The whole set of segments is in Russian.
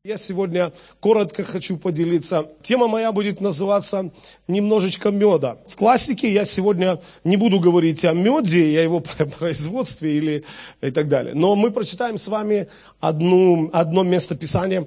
Я сегодня коротко хочу поделиться. Тема моя будет называться «Немножечко меда». В классике я сегодня не буду говорить о меде и о его производстве или и так далее. Но мы прочитаем с вами одно место Писания.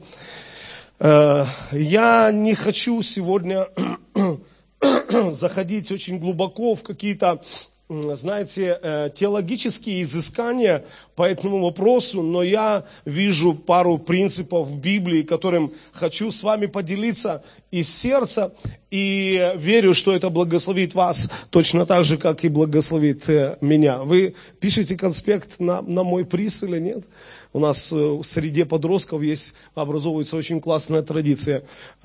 Я не хочу сегодня заходить очень глубоко в какие-то, знаете, теологические изыскания по этому вопросу, но я вижу пару принципов в Библии, которым хочу с вами поделиться из сердца, и верю, что это благословит вас точно так же, как и благословит меня. Вы пишете конспект на мой приз или нет? У нас в среде подростков образовывается очень классная традиция.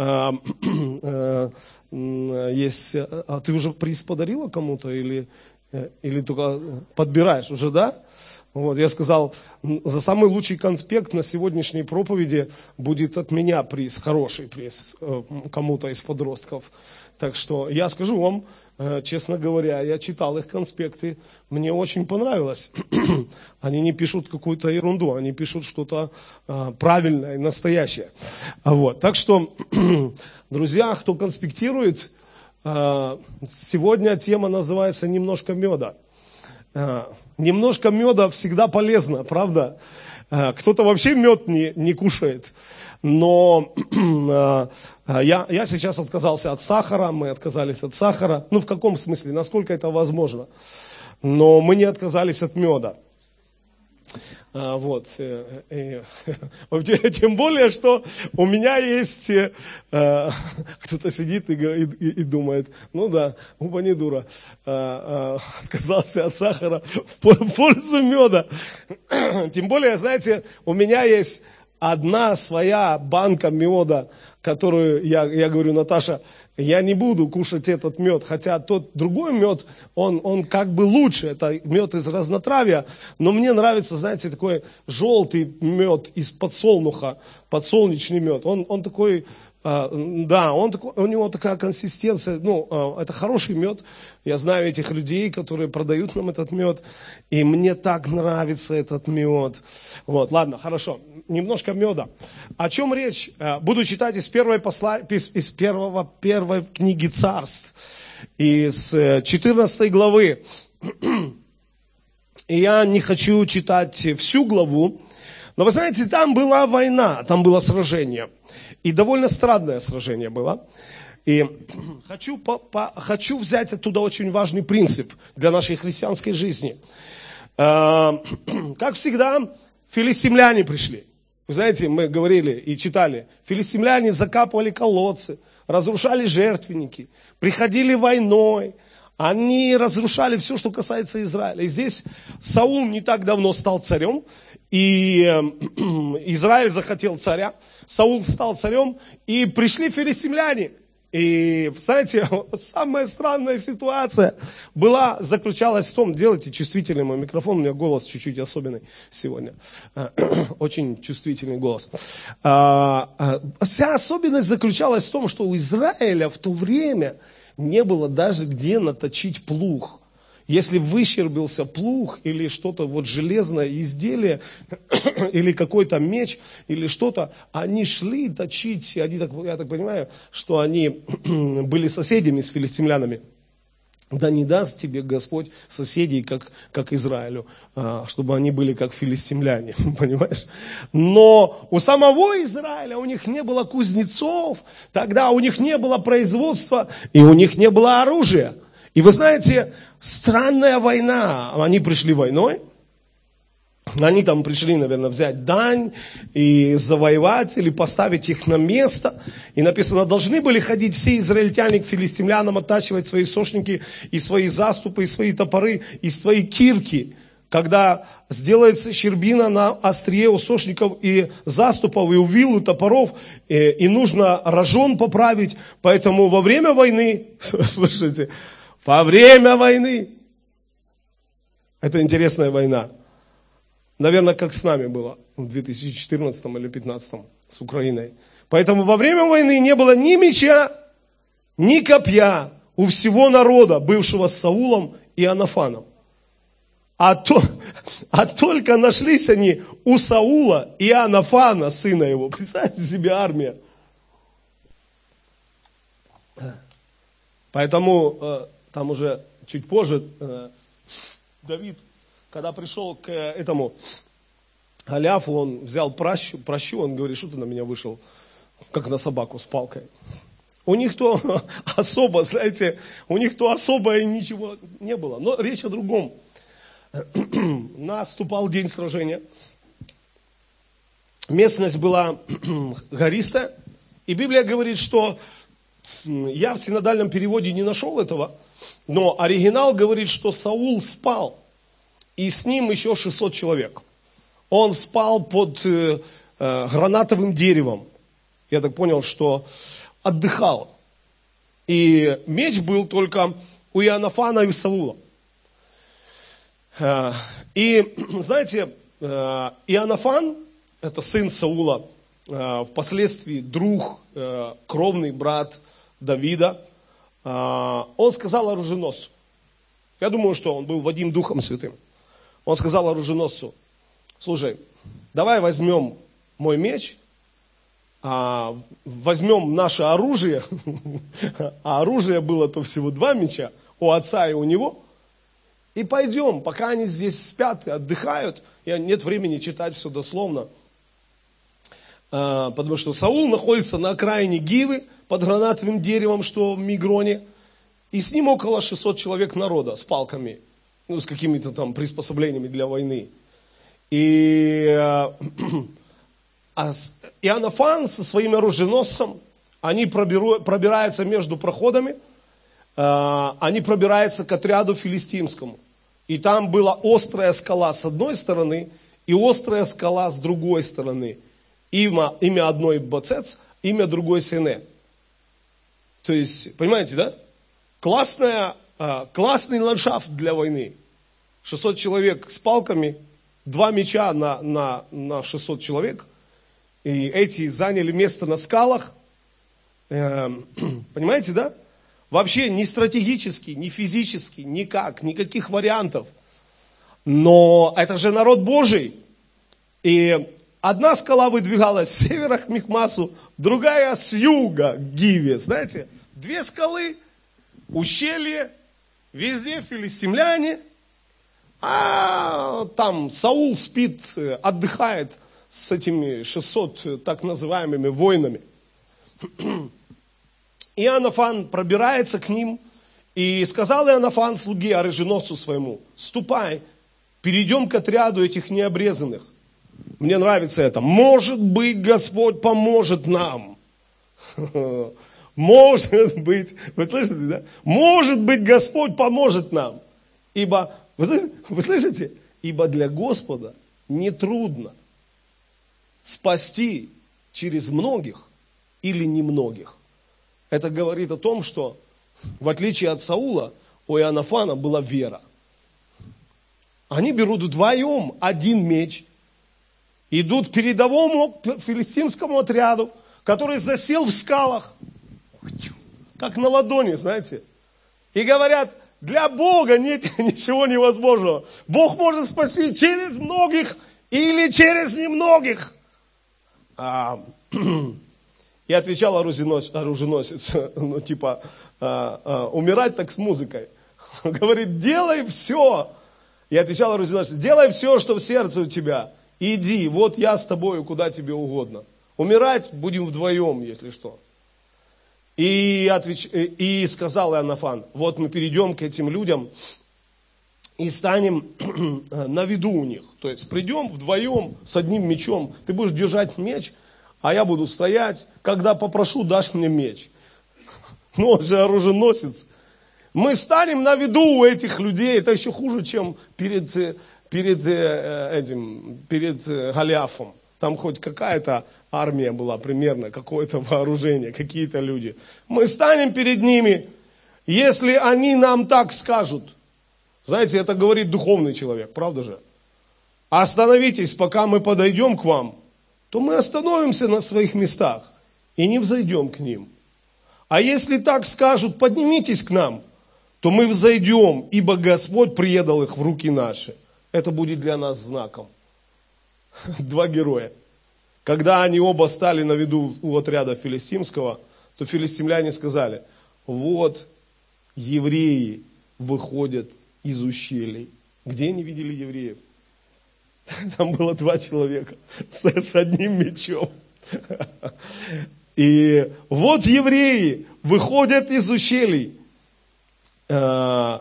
Есть, а ты уже приз подарила кому-то или только подбираешь уже, да? Вот, я сказал, за самый лучший конспект на сегодняшней проповеди будет от меня приз, хороший приз кому-то из подростков. Так что я скажу вам, честно говоря, я читал их конспекты, мне очень понравилось. Они не пишут какую-то ерунду, они пишут что-то правильное и настоящее. Вот, так что, друзья, кто конспектирует, сегодня тема называется «Немножко меда». Немножко меда всегда полезно, правда? Кто-то вообще мед не кушает. Но я сейчас отказался от сахара, мы отказались от сахара. Ну, в каком смысле? Насколько это возможно? Но мы не отказались от меда. Вот. Тем более, что у меня есть, кто-то сидит и думает, ну да, оба не дура, отказался от сахара в пользу меда. Тем более, знаете, у меня есть одна своя банка меда, которую я говорю, Наташа, я не буду кушать этот мед, хотя тот другой мед, он как бы лучше, это мед из разнотравья, но мне нравится, знаете, такой желтый мед из подсолнуха, подсолнечный мед, он такой, да, у него такая консистенция, это хороший мед, я знаю этих людей, которые продают нам этот мед, и мне так нравится этот мед. Вот, ладно, хорошо, немножко меда. О чем речь? Буду читать из первой книги Царств, из 14 главы. И я не хочу читать всю главу, но вы знаете, там была война, там было сражение. И довольно странное сражение было. И хочу взять оттуда очень важный принцип для нашей христианской жизни. Как всегда, филистимляне пришли. Вы знаете, мы говорили и читали, филистимляне закапывали колодцы, разрушали жертвенники, приходили войной, они разрушали все, что касается Израиля. И здесь Саул не так давно стал царем, и Израиль захотел царя, Саул стал царем, и пришли филистимляне. И, знаете, самая странная ситуация заключалась в том, делайте чувствительный мой микрофон, у меня голос чуть-чуть особенный сегодня, очень чувствительный голос. Вся особенность заключалась в том, что у Израиля в то время не было даже где наточить плуг. Если выщербился плуг или что-то железное изделие, или какой-то меч, или что-то, они шли точить, я так понимаю, что они были соседями с филистимлянами. Да не даст тебе Господь соседей, как Израилю, чтобы они были как филистимляне, понимаешь? Но у самого Израиля у них не было кузнецов, тогда у них не было производства, и у них не было оружия. И вы знаете, странная война. Они пришли войной. Они там пришли, наверное, взять дань и завоевать или поставить их на место. И написано, должны были ходить все израильтяне к филистимлянам, оттачивать свои сошники и свои заступы, и свои топоры, и свои кирки. Когда сделается щербина на острие у сошников и заступов, и у вил, и топоров, и нужно рожон поправить. Поэтому во время войны, слушайте, во время войны, это интересная война, наверное, как с нами было в 2014 или 2015 с Украиной. Поэтому во время войны не было ни меча, ни копья у всего народа, бывшего с Саулом и Иоаннафаном. А только нашлись они у Саула и Иоаннафана, сына его. Представьте себе, армия. Поэтому там уже чуть позже Давид, когда пришел к этому Голиафу, он взял пращу, он говорит, что ты на меня вышел, как на собаку с палкой. У них то особо, знаете, у них то особо и ничего не было. Но речь о другом. Наступал день сражения. Местность была гористая. И Библия говорит, что я в синодальном переводе не нашел этого, но оригинал говорит, что Саул спал, и с ним еще 600 человек. Он спал под гранатовым деревом. Я так понял, что отдыхал. И меч был только у Иоаннафана и у Саула. И, знаете, Иоаннафан, это сын Саула, впоследствии друг, кровный брат Давида, он сказал оруженосцу, я думаю, что он был Вадим Духом Святым, он сказал оруженосцу, слушай, давай возьмем мой меч, возьмем наше оружие, а оружие было-то всего 2 меча, у отца и у него, и пойдем, пока они здесь спят и отдыхают, нет времени читать все дословно, потому что Саул находится на окраине Гивы, под гранатовым деревом, что в Мигроне, и с ним около 600 человек народа с палками, с какими-то там приспособлениями для войны. И Иоаннафан со своим оруженосцем, они пробираются между проходами, они пробираются к отряду филистимскому. И там была острая скала с одной стороны и острая скала с другой стороны. Имя одной Боцец, имя другой Сене. То есть, понимаете, да? Классный ландшафт для войны. 600 человек с палками, 2 меча на 600 человек. И эти заняли место на скалах. Понимаете, да? Вообще ни стратегически, ни физически, никаких вариантов. Но это же народ Божий. И одна скала выдвигалась с севера к Михмасу, другая с юга к Гиве. Знаете, 2 скалы, ущелье, везде филистимляне. А там Саул спит, отдыхает с этими 600 так называемыми воинами. Иоаннафан пробирается к ним, и сказал Иоаннафан слуге, оруженосцу своему, ступай, перейдем к отряду этих необрезанных. Мне нравится это. Может быть, Господь поможет нам. Может быть, вы слышите, да? Может быть, Господь поможет нам. Ибо, вы слышите? Ибо для Господа нетрудно спасти через многих или немногих. Это говорит о том, что в отличие от Саула, у Иоаннафана была вера. Они берут вдвоем 1 меч, идут к передовому филистимскому отряду, который засел в скалах, как на ладони, знаете. И говорят, для Бога нет ничего невозможного. Бог может спасти через многих или через немногих. И отвечал оруженосец, умирать так с музыкой. Он говорит, делай все. И отвечал оруженосец, делай все, что в сердце у тебя. Иди, вот я с тобою, куда тебе угодно. Умирать будем вдвоем, если что. И сказал Иоаннафан, вот мы перейдем к этим людям и станем на виду у них. То есть придем вдвоем с 1 мечом. Ты будешь держать меч, а я буду стоять. Когда попрошу, дашь мне меч. Ну, он же оруженосец. Мы станем на виду у этих людей. Это еще хуже, чем перед Голиафом. Там хоть какая-то армия была примерно, какое-то вооружение, какие-то люди. Мы станем перед ними, если они нам так скажут. Знаете, это говорит духовный человек, правда же? Остановитесь, пока мы подойдем к вам, то мы остановимся на своих местах и не взойдем к ним. А если так скажут, поднимитесь к нам, то мы взойдем, ибо Господь предал их в руки наши. это будет для нас знаком. Два героя. Когда они оба стали на виду у отряда филистимского, то филистимляне сказали: вот евреи выходят из ущелий. Где они видели евреев? Там было 2 человека с одним мечом. И вот евреи выходят из ущелий, в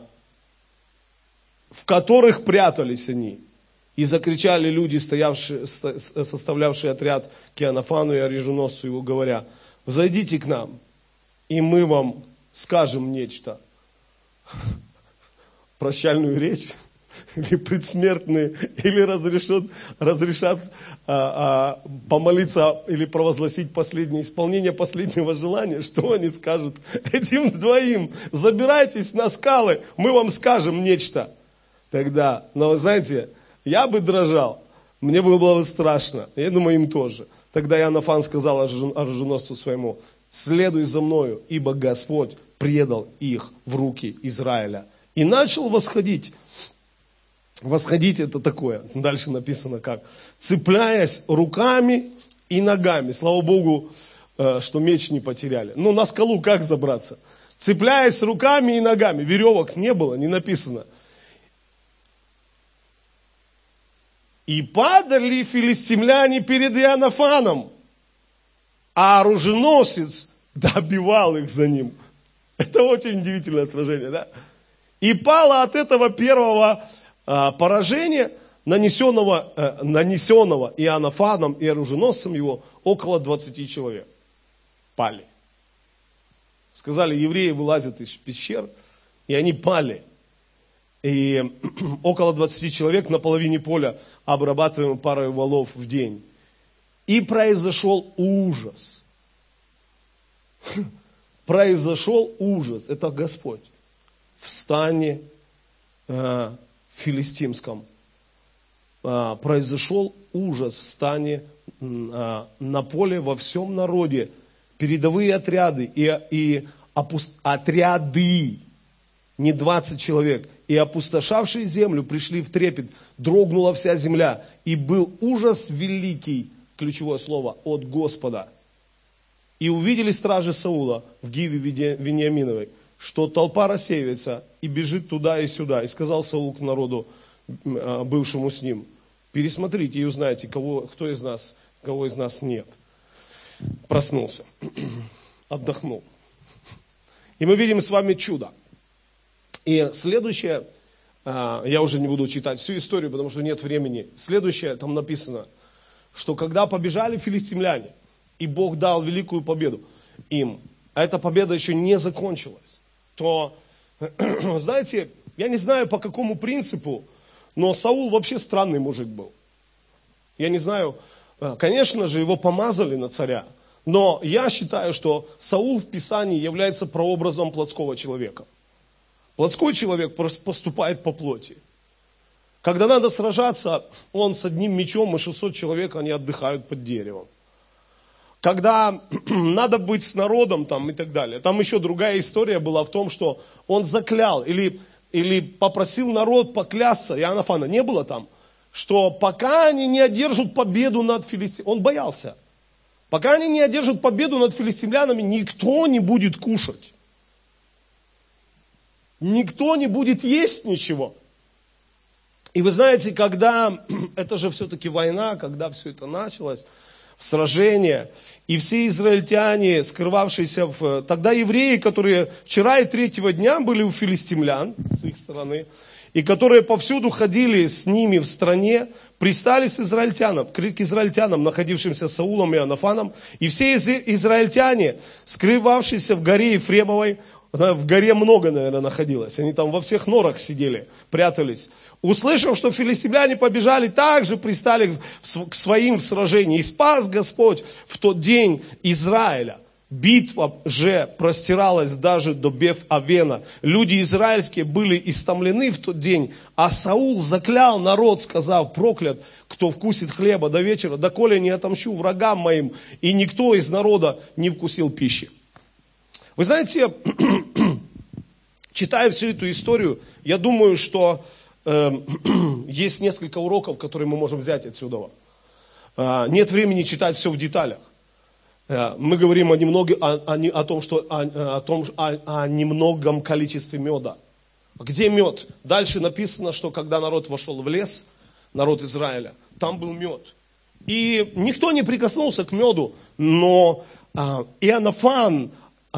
которых прятались они. И закричали люди, составлявшие отряд к Иоаннафану и оруженосцу его, говоря: взойдите к нам, и мы вам скажем нечто. Прощальную речь, или предсмертные, или разрешат помолиться или провозгласить исполнение последнего желания. Что они скажут этим двоим? Забирайтесь на скалы, мы вам скажем нечто. Тогда, но вы знаете, я бы дрожал, мне было бы страшно, я думаю, им тоже. Тогда Иоаннафан сказал оруженосцу своему: следуй за мною, ибо Господь предал их в руки Израиля. И начал восходить. Восходить это такое, дальше написано как: цепляясь руками и ногами. Слава Богу, что меч не потеряли. Но на скалу как забраться? Цепляясь руками и ногами. Веревок не было, не написано. И падали филистимляне перед Иоаннафаном, а оруженосец добивал их за ним. Это очень удивительное сражение, да? И пало от этого первого поражения, нанесенного Иоаннафаном и оруженосцем его, около 20 человек. Пали. Сказали, евреи вылазят из пещер, и они пали. И около 20 человек на половине поля, обрабатываемым парой валов в день. И произошел ужас. Произошел ужас. Это Господь. В стане филистимском. Произошел ужас в стане, на поле, во всем народе. Передовые отряды и отряды, не 20 человек, и опустошавшие землю пришли в трепет, дрогнула вся земля, и был ужас великий, ключевое слово, от Господа. И увидели стражи Саула в Гиве Вениаминовой, что толпа рассеивается и бежит туда и сюда. И сказал Саул к народу, бывшему с ним: пересмотрите и узнайте, кого из нас нет. Проснулся, отдохнул. И мы видим с вами чудо. И следующее, я уже не буду читать всю историю, потому что нет времени. Следующее, там написано, что когда побежали филистимляне, и Бог дал великую победу им, а эта победа еще не закончилась, то, знаете, я не знаю по какому принципу, но Саул вообще странный мужик был. Я не знаю, конечно же, его помазали на царя, но я считаю, что Саул в Писании является прообразом плотского человека. Плотской человек поступает по плоти. Когда надо сражаться, он с одним мечом, и 600 человек, они отдыхают под деревом. Когда надо быть с народом там, и так далее. Там еще другая история была в том, что он заклял или попросил народ поклясться. Иоаннафана не было там. Что пока они не одержат победу над филистимлянами, он боялся. Пока они не одержат победу над филистимлянами, никто не будет кушать. Никто не будет есть ничего. И вы знаете, когда, это же все-таки война, когда все это началось, сражение, и все израильтяне, скрывавшиеся тогда евреи, которые вчера и третьего дня были у филистимлян, с их стороны, и которые повсюду ходили с ними в стране, пристали к израильтянам, находившимся Саулом и Иоаннафаном, и все израильтяне, скрывавшиеся в горе Ефремовой, в горе много, наверное, находилось. Они там во всех норах сидели, прятались. Услышав, что филистимляне побежали, также пристали к своим в сражении. И спас Господь в тот день Израиля. Битва же простиралась даже до Беф-Авена. Люди израильские были истомлены в тот день, а Саул заклял народ, сказав: проклят, кто вкусит хлеба до вечера, доколе не отомщу врагам моим, и никто из народа не вкусил пищи. Вы знаете, читая всю эту историю, я думаю, что есть несколько уроков, которые мы можем взять отсюда. Нет времени читать все в деталях. Мы говорим о немногом количестве меда. Где мед? Дальше написано, что когда народ вошел в лес, народ Израиля, там был мед. И никто не прикоснулся к меду, но Иоаннафан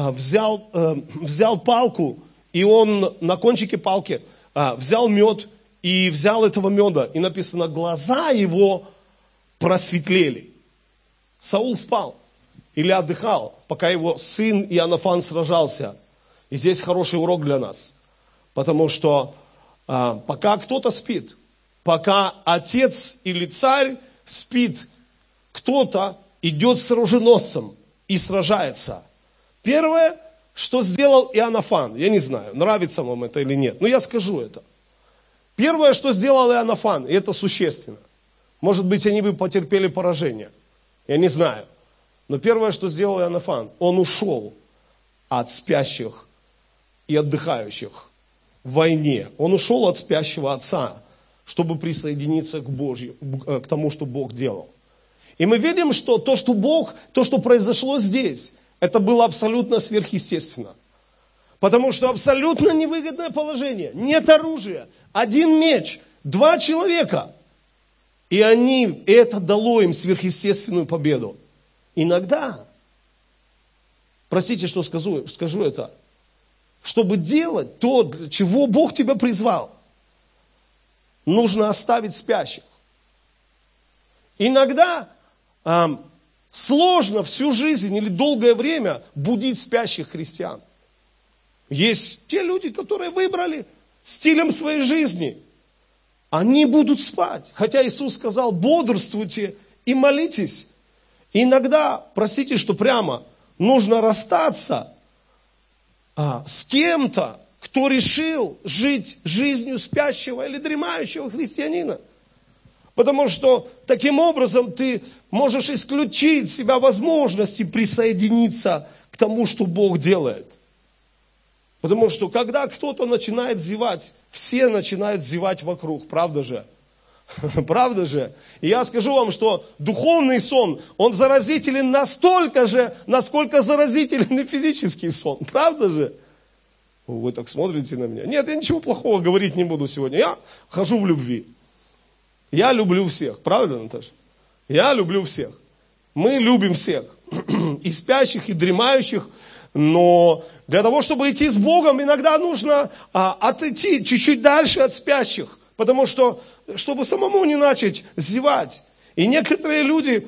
взял палку, и он на кончике палки взял мед, и взял этого меда. И написано, глаза его просветлели. Саул спал или отдыхал, пока его сын Иоаннафан сражался. И здесь хороший урок для нас. Потому что пока кто-то спит, пока отец или царь спит, кто-то идет с оруженосцем и сражается. Первое, что сделал Иоаннафан, я не знаю, нравится вам это или нет, но я скажу это. Первое, что сделал Иоаннафан, и это существенно. Может быть, они бы потерпели поражение, я не знаю. Но первое, что сделал Иоаннафан, он ушел от спящих и отдыхающих в войне. Он ушел от спящего отца, чтобы присоединиться к тому, что Бог делал. И мы видим, что то, что произошло здесь, это было абсолютно сверхъестественно. Потому что абсолютно невыгодное положение. Нет оружия. Один меч. 2 человека. И это дало им сверхъестественную победу. Иногда, простите, что скажу это, чтобы делать то, для чего Бог тебя призвал, нужно оставить спящих. Иногда сложно всю жизнь или долгое время будить спящих христиан. Есть те люди, которые выбрали стилем своей жизни. Они будут спать. Хотя Иисус сказал, бодрствуйте и молитесь. Иногда, простите, что прямо, нужно расстаться с кем-то, кто решил жить жизнью спящего или дремающего христианина. Потому что таким образом ты можешь исключить из себя возможности присоединиться к тому, что Бог делает. Потому что когда кто-то начинает зевать, все начинают зевать вокруг, правда же? Правда же? И я скажу вам, что духовный сон, он заразителен настолько же, насколько заразителен и физический сон. Правда же? Вы так смотрите на меня. Нет, я ничего плохого говорить не буду сегодня. Я хожу в любви. Я люблю всех. Правда, Наташа? Я люблю всех. Мы любим всех. И спящих, и дремающих. Но для того, чтобы идти с Богом, иногда нужно отойти чуть-чуть дальше от спящих. Потому что, чтобы самому не начать зевать. И некоторые люди,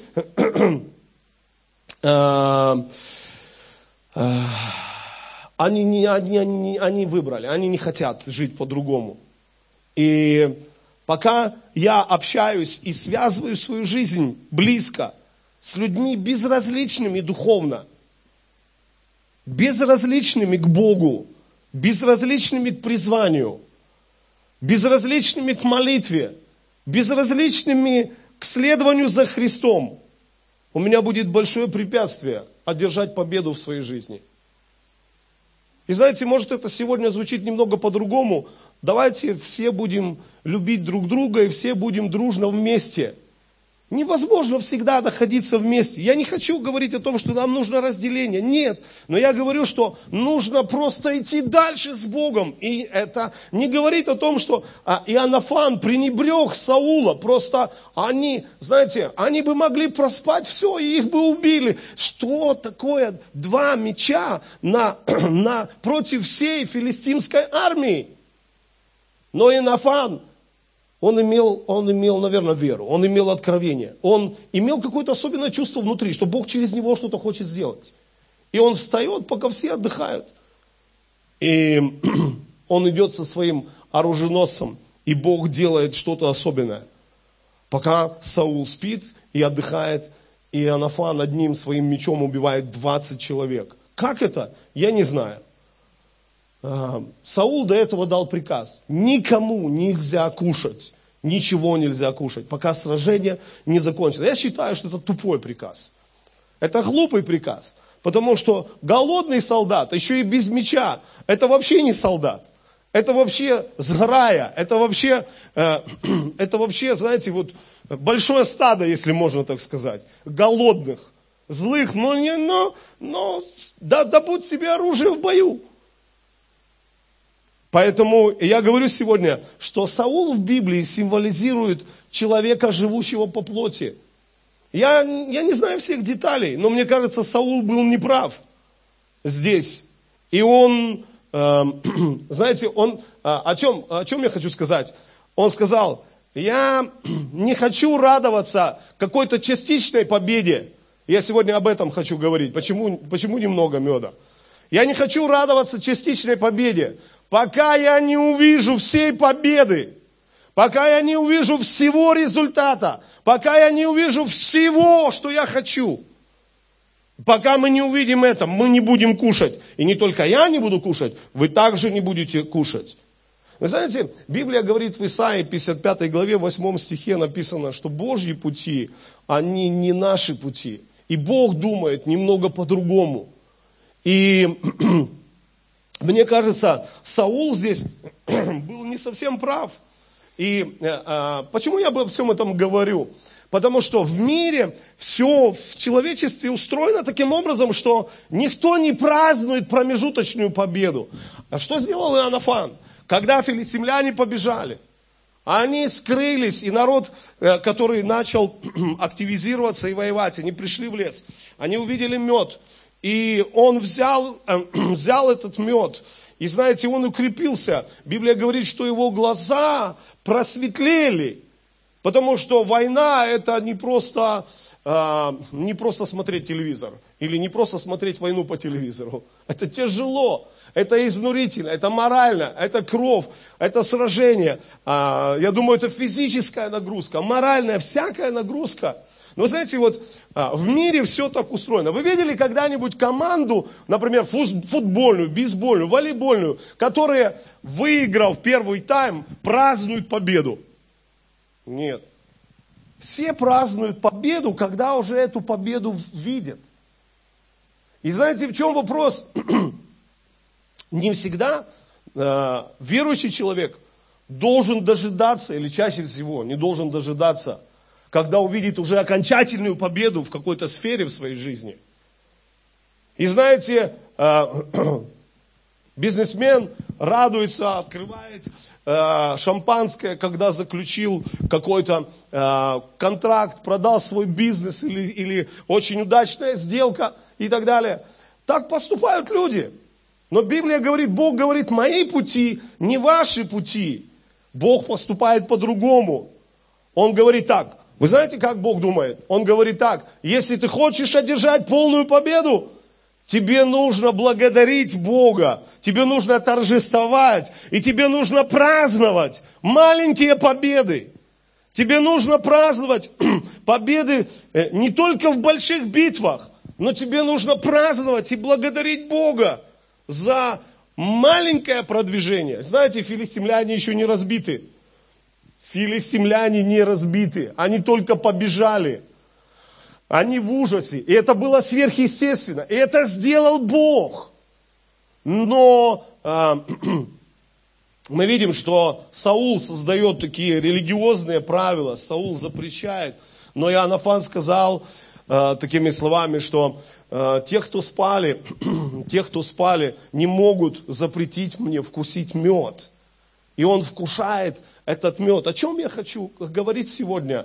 они выбрали, они не хотят жить по-другому. И пока я общаюсь и связываю свою жизнь близко с людьми безразличными духовно, безразличными к Богу, безразличными к призванию, безразличными к молитве, безразличными к следованию за Христом, у меня будет большое препятствие одержать победу в своей жизни. И знаете, может это сегодня звучит немного по-другому. Давайте все будем любить друг друга и все будем дружно вместе. Невозможно всегда находиться вместе. Я не хочу говорить о том, что нам нужно разделение. Нет. Но я говорю, что нужно просто идти дальше с Богом. И это не говорит о том, что Иоаннафан пренебрег Саула. Просто они, знаете, они бы могли проспать все, и их бы убили. Что такое 2 меча против всей филистимской армии? Но Иоаннафан, он имел, наверное, веру, он имел откровение, он имел какое-то особенное чувство внутри, что Бог через него что-то хочет сделать. И он встает, пока все отдыхают. И он идет со своим оруженосцем, и Бог делает что-то особенное. Пока Саул спит и отдыхает, и Иоаннафан одним своим мечом убивает 20 человек. Как это? Я не знаю. Саул до этого дал приказ: никому нельзя кушать, ничего нельзя кушать, пока сражение не закончится. Я считаю, что это тупой приказ. Это глупый приказ, потому что голодный солдат, еще и без меча, это вообще не солдат. Это вообще сгорая, это вообще, знаете, вот большое стадо, если можно так сказать, голодных, злых, но добудь себе оружие в бою. Поэтому я говорю сегодня, что Саул в Библии символизирует человека, живущего по плоти. Я не знаю всех деталей, но мне кажется, Саул был неправ здесь. И он, знаете, о чем я хочу сказать? Он сказал, я не хочу радоваться какой-то частичной победе. Я сегодня об этом хочу говорить. Почему немного меда? Я не хочу радоваться частичной победе, пока я не увижу всей победы, пока я не увижу всего результата, пока я не увижу всего, что я хочу. Пока мы не увидим это, мы не будем кушать. И не только я не буду кушать, вы также не будете кушать. Вы знаете, Библия говорит в Исаии 55 главе 8 стихе написано, что Божьи пути, они не наши пути. И Бог думает немного по-другому. И мне кажется, Саул здесь был не совсем прав. И почему я обо всем этом говорю? Потому что в мире все в человечестве устроено таким образом, что никто не празднует промежуточную победу. А что сделал Иоаннафан? Когда филистимляне побежали, они скрылись, и народ, который начал активизироваться и воевать, они пришли в лес, они увидели мед, и он взял этот мед, и знаете, он укрепился. Библия говорит, что его глаза просветлели, потому что война это не просто смотреть телевизор, или не просто смотреть войну по телевизору. Это тяжело. Это изнурительно, это морально, это кровь, это сражение. Я думаю, это физическая нагрузка, моральная, всякая нагрузка. Но знаете, вот в мире все так устроено. Вы видели когда-нибудь команду, например, футбольную, бейсбольную, волейбольную, которая, выиграв первый тайм, празднуют победу? Нет. Все празднуют победу, когда уже эту победу видят. И знаете, в чем вопрос? Не всегда верующий человек должен дожидаться, или чаще всего не должен дожидаться, когда увидит уже окончательную победу в какой-то сфере в своей жизни. И знаете, бизнесмен радуется, открывает шампанское, когда заключил какой-то контракт, продал свой бизнес или очень удачная сделка и так далее. Так поступают люди. Но Библия говорит, Бог говорит, мои пути не ваши пути. Бог поступает по-другому. Он говорит так. Вы знаете, как Бог думает? Он говорит так. Если ты хочешь одержать полную победу, тебе нужно благодарить Бога. Тебе нужно торжествовать. И тебе нужно праздновать маленькие победы. Тебе нужно праздновать победы не только в больших битвах, но тебе нужно праздновать и благодарить Бога за маленькое продвижение. Знаете, филистимляне еще не разбиты. Филистимляне не разбиты. Они только побежали. Они в ужасе. И это было сверхъестественно. И это сделал Бог. Но мы видим, что Саул создает такие религиозные правила. Саул запрещает. Но Иоаннафан сказал такими словами, что те, кто спали, не могут запретить мне вкусить мед. И он вкушает этот мед. О чем я хочу говорить сегодня?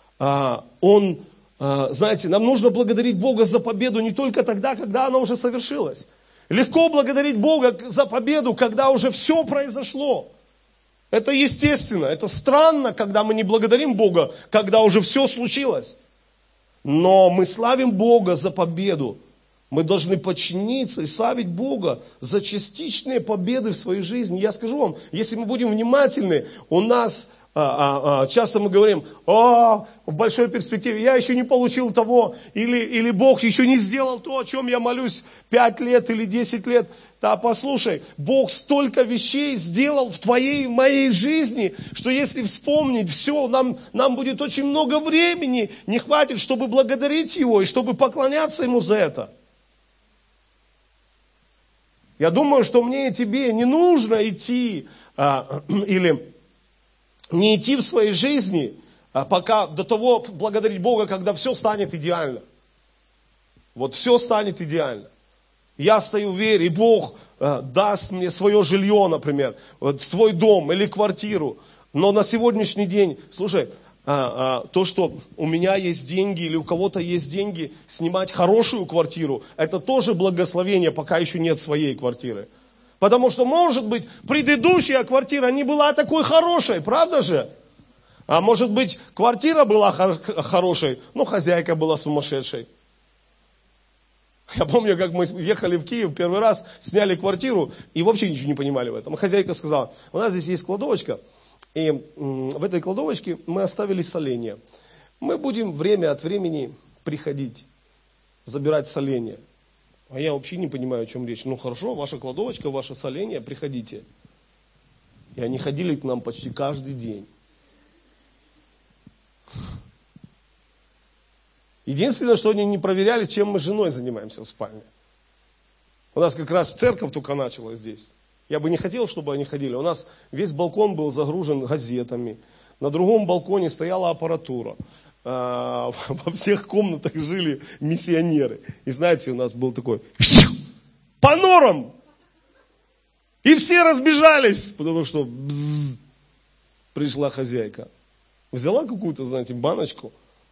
Знаете, нам нужно благодарить Бога за победу не только тогда, когда она уже совершилась. Легко благодарить Бога за победу, когда уже все произошло. Это естественно, это странно, когда мы не благодарим Бога, когда уже все случилось. Но мы славим Бога за победу. Мы должны подчиниться и славить Бога за частичные победы в своей жизни. Я скажу вам, если мы будем внимательны, у нас часто мы говорим, в большой перспективе я еще не получил того, или Бог еще не сделал то, о чем я молюсь 5 лет или 10 лет. Да, послушай, Бог столько вещей сделал в твоей и моей жизни, что если вспомнить все, нам будет очень много времени, не хватит, чтобы благодарить Его и чтобы поклоняться Ему за это. Я думаю, что мне и тебе не нужно идти или не идти в своей жизни, пока до того благодарить Бога, когда все станет идеально. Вот все станет идеально. Я стою в вере, и Бог даст мне свое жилье, например, свой дом или квартиру. Но на сегодняшний день, слушай, то, что у меня есть деньги или у кого-то есть деньги, снимать хорошую квартиру, это тоже благословение, пока еще нет своей квартиры. Потому что, может быть, предыдущая квартира не была такой хорошей, правда же? А может быть, квартира была хорошей, но хозяйка была сумасшедшей. Я помню, как мы ехали в Киев, первый раз сняли квартиру и вообще ничего не понимали в этом. Хозяйка сказала, у нас здесь есть кладовочка, и в этой кладовочке мы оставили соленья. Мы будем время от времени приходить, забирать соленья. А я вообще не понимаю, о чем речь. Ну хорошо, ваша кладовочка, ваше соленье, приходите. И они ходили к нам почти каждый день. Единственное, что они не проверяли, чем мы с женой занимаемся в спальне. У нас как раз церковь только началась здесь. Я бы не хотел, чтобы они ходили. У нас весь балкон был загружен газетами. На другом балконе стояла аппаратура. Во всех комнатах жили миссионеры. И знаете, у нас был такой по норам. И все разбежались, потому что пришла хозяйка. Взяла какую-то, знаете, баночку.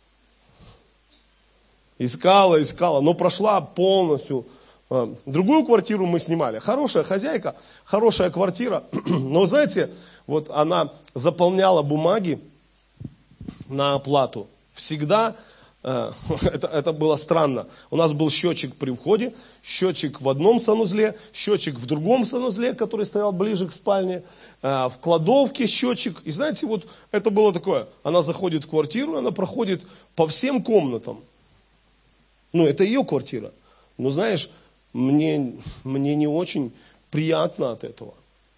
Искала, но прошла полностью. Другую квартиру мы снимали. Хорошая хозяйка, хорошая квартира. Но знаете, вот она заполняла бумаги на оплату. Всегда, это было странно. У нас был счетчик при входе, счетчик в одном санузле, счетчик в другом санузле, который стоял ближе к спальне, в кладовке счетчик. И знаете, вот это было такое. Она заходит в квартиру, она проходит по всем комнатам. Ну, это ее квартира. Но знаешь, мне не очень приятно от этого.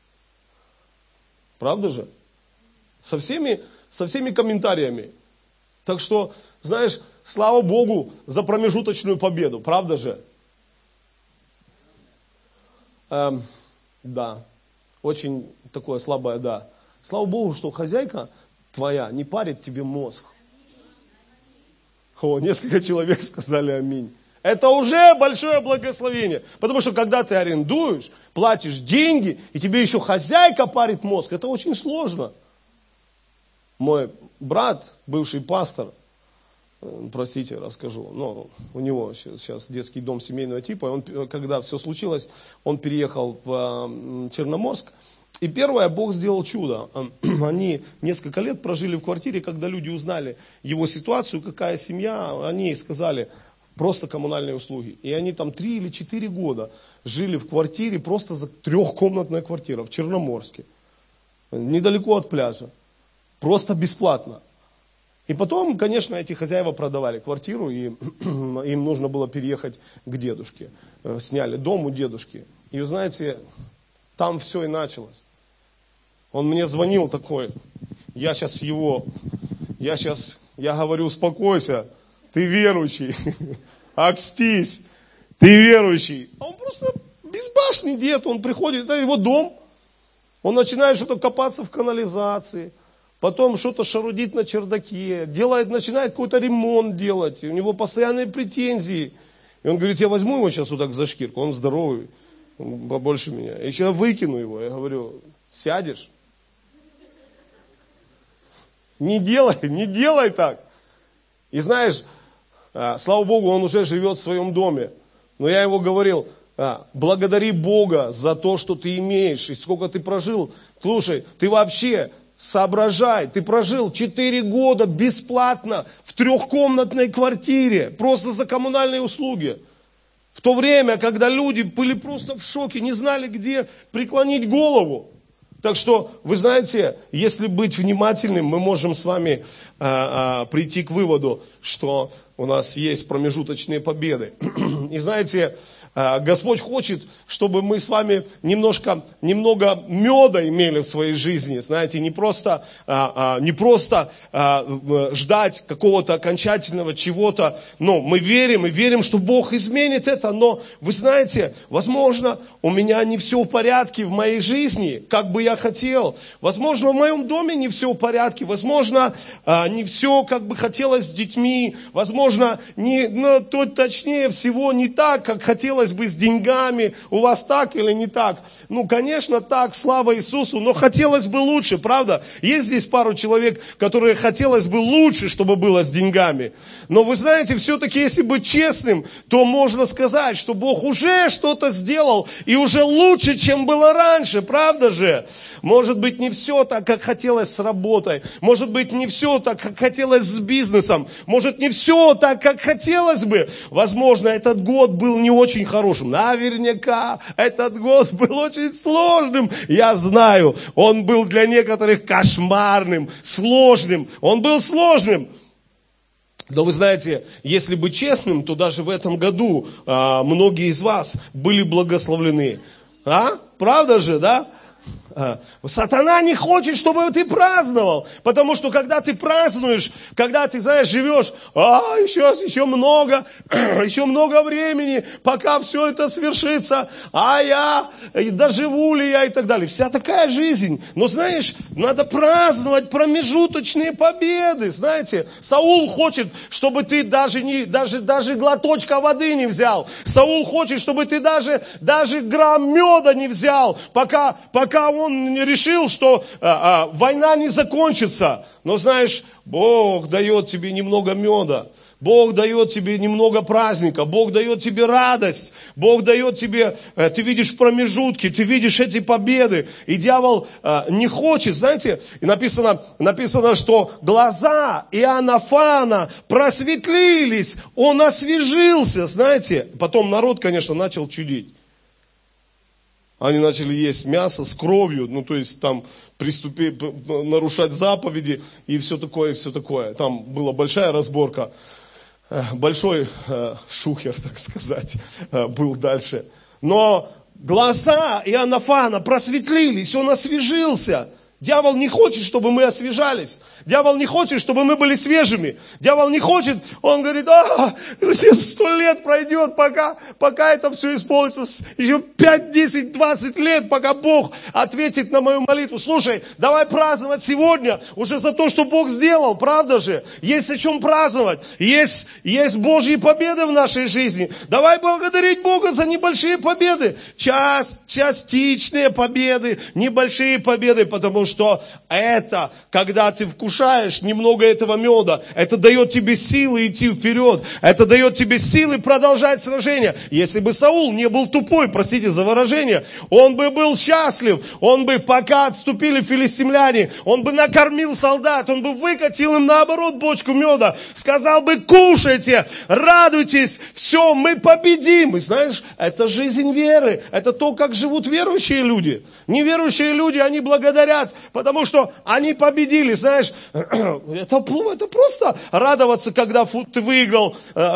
Правда же? Со всеми комментариями. Так что, знаешь, слава Богу за промежуточную победу. Правда же? Да. Очень такое слабое да. Слава Богу, что хозяйка твоя не парит тебе мозг. Несколько человек сказали аминь. Это уже большое благословение. Потому что когда ты арендуешь, платишь деньги, и тебе еще хозяйка парит мозг, это очень сложно. Мой брат, бывший пастор, простите, расскажу, но у него сейчас детский дом семейного типа, он, когда все случилось, он переехал в Черноморск. И первое, Бог сделал чудо. Они несколько лет прожили в квартире, когда люди узнали его ситуацию, какая семья, они сказали, просто коммунальные услуги. И они там 3 или 4 года жили в квартире, просто за 3-комнатная квартира в Черноморске. Недалеко от пляжа. Просто бесплатно. И потом, конечно, эти хозяева продавали квартиру, и им нужно было переехать к дедушке. Сняли дом у дедушки. И вы знаете, там все и началось. Он мне звонил такой, я говорю, успокойся, ты верующий, окстись, ты верующий. А он просто безбашенный дед, он приходит, это его дом, он начинает что-то копаться в канализации, потом что-то шарудить на чердаке, начинает какой-то ремонт делать, у него постоянные претензии. И он говорит, я возьму его сейчас вот так за шкирку, он здоровый, он побольше меня, и сейчас выкину его. Я говорю, сядешь? Не делай так. И знаешь, слава Богу, он уже живет в своем доме. Но я ему говорил, благодари Бога за то, что ты имеешь, и сколько ты прожил. Слушай, ты вообще соображай, ты прожил 4 года бесплатно в 3-комнатной квартире, просто за коммунальные услуги. В то время, когда люди были просто в шоке, не знали, где преклонить голову. Так что, вы знаете, если быть внимательным, мы можем с вами прийти к выводу, что у нас есть промежуточные победы. И знаете, Господь хочет, чтобы мы с вами немного меда имели в своей жизни. Знаете, не просто ждать какого-то окончательного чего-то. Но мы верим, что Бог изменит это. Но вы знаете, возможно, у меня не все в порядке в моей жизни, как бы я хотел. Возможно, в моем доме не все в порядке. Возможно, не все, как бы хотелось с детьми. Возможно, точнее всего не так, как хотелось бы с деньгами. У вас так или не так? Конечно, так, слава Иисусу, но хотелось бы лучше, правда? Есть здесь пару человек, которые хотелось бы лучше, чтобы было с деньгами. Но вы знаете, все-таки, если быть честным, то можно сказать, что Бог уже что-то сделал и уже лучше, чем было раньше, правда же? Может быть, не все так, как хотелось с работой. Может быть, не все так, как хотелось с бизнесом. Может, не все так, как хотелось бы. Возможно, этот год был не очень хорошим. Наверняка этот год был очень сложным. Я знаю, он был для некоторых кошмарным, сложным. Он был сложным. Но вы знаете, если быть честным, то даже в этом году многие из вас были благословлены. Правда же, да? Сатана не хочет, чтобы ты праздновал. Потому что когда ты празднуешь, когда ты, знаешь, живешь, еще много времени, пока все это свершится, доживу ли я и так далее. Вся такая жизнь. Но знаешь, надо праздновать промежуточные победы. Знаете, Саул хочет, чтобы ты даже глоточка воды не взял. Саул хочет, чтобы ты даже грамм меда не взял, пока он решил, что война не закончится. Но знаешь, Бог дает тебе немного меда. Бог дает тебе немного праздника. Бог дает тебе радость. Бог дает тебе, ты видишь промежутки, ты видишь эти победы. И дьявол не хочет, знаете, и написано, что глаза Иоаннафана просветлились, он освежился, знаете. Потом народ, конечно, начал чудить. Они начали есть мясо с кровью, то есть там нарушать заповеди и все такое, все такое. Там была большая разборка, большой шухер, так сказать, был дальше. Но глаза Иоаннафана просветлились, он освежился. Дьявол не хочет, чтобы мы освежались. Дьявол не хочет, чтобы мы были свежими. Дьявол не хочет, он говорит, 100 лет пройдет, пока это все исполнится. Еще 5, 10, 20 лет, пока Бог ответит на мою молитву. Слушай, давай праздновать сегодня уже за то, что Бог сделал, правда же? Есть о чем праздновать. Есть Божьи победы в нашей жизни. Давай благодарить Бога за небольшие победы. Частичные победы, небольшие победы, потому что это, когда ты вкушаешь немного этого меда, это дает тебе силы идти вперед, это дает тебе силы продолжать сражение. Если бы Саул не был тупой, простите за выражение, он бы был счастлив, он бы, пока отступили филистимляне, он бы накормил солдат, он бы выкатил им наоборот бочку меда, сказал бы, кушайте, радуйтесь, все, мы победим. И знаешь, это жизнь веры, это то, как живут верующие люди. Неверующие люди, они благодарят, потому что они победили, знаешь, это просто радоваться, когда ты выиграл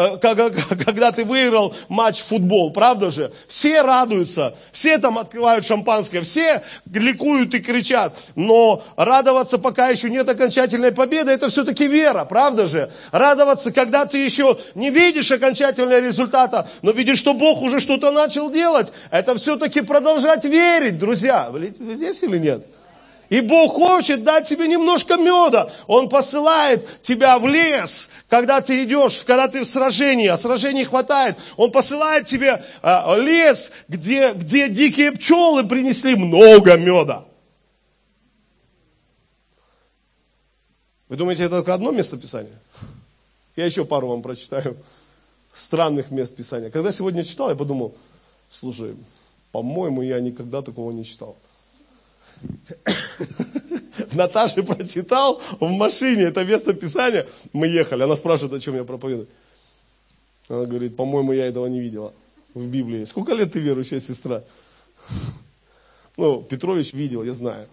матч в футбол, правда же? Все радуются, все там открывают шампанское, все ликуют и кричат, но радоваться, пока еще нет окончательной победы, это все-таки вера, правда же? Радоваться, когда ты еще не видишь окончательного результата, но видишь, что Бог уже что-то начал делать, это все-таки продолжать верить, друзья. Вы здесь или нет? И Бог хочет дать тебе немножко меда. Он посылает тебя в лес, когда ты идешь, когда ты в сражении, а сражений хватает. Он посылает тебе лес, где дикие пчелы принесли много меда. Вы думаете, это только одно место Писания? Я еще пару вам прочитаю странных мест Писания. Когда сегодня читал, я подумал, слушай, по-моему, я никогда такого не читал. Наташа прочитал в машине это место Писания. Мы ехали, она спрашивает, о чем я проповедую. Она говорит, по-моему, я этого не видела в Библии. Сколько лет ты верующая сестра? Петрович видел, я знаю.